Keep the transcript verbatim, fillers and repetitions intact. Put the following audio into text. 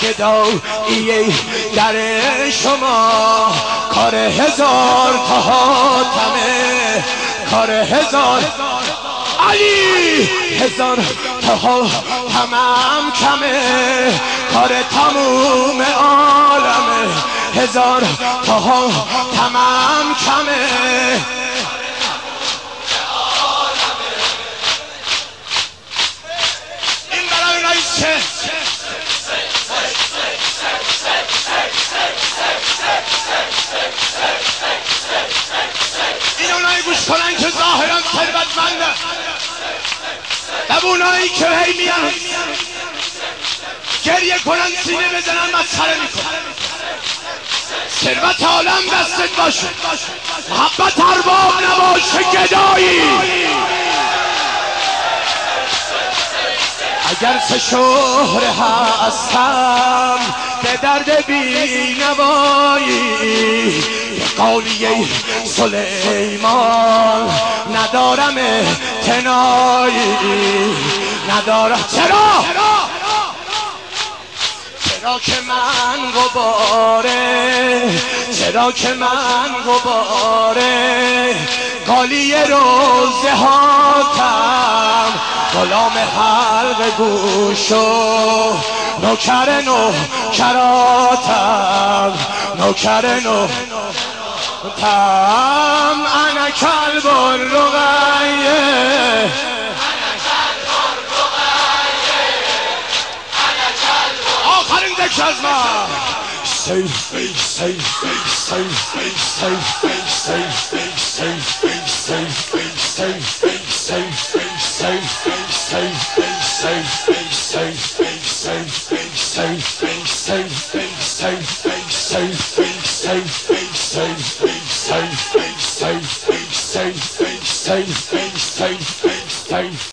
گدایی در شما کار هزار تا حاتمه، کار هزار علی هزار تا حاتمم کمه، کار تموم عالمه هزار تا حاتمم کمه. این برای رئیسه این اونایی گوش کنن که ظاهرا ثروتمندن، و اونایی که هی میان گریه کنن سینه بزنن مسخره میکنن. ثروت عالم دستت باشه، محبت ارباب نباشه گدایی. اگر سه شهره هستم به درد بی نوایی، قولیه سلیمان ندارم اعتنایی، ندارم. چرا؟ چرا که من غباره، چرا که من غباره قالی روزه هاتم، غلام حلق گوش و نوکر نوکراتم، نوکر نوکراتم. انا کلب الرقیه، آخرین ذکر از من. سیف سیف سیف سیف سیف سیف سیف سیف سیف